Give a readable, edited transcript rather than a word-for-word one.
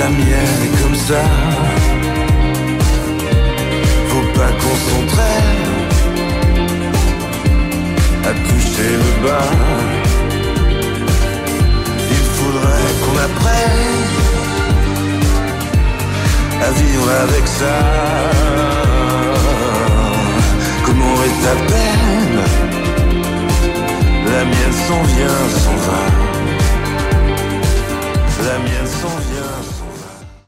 La mienne est comme ça. Faut pas qu'on s'entraîne à toucher le bas. Il faudrait qu'on apprenne à vivre avec ça.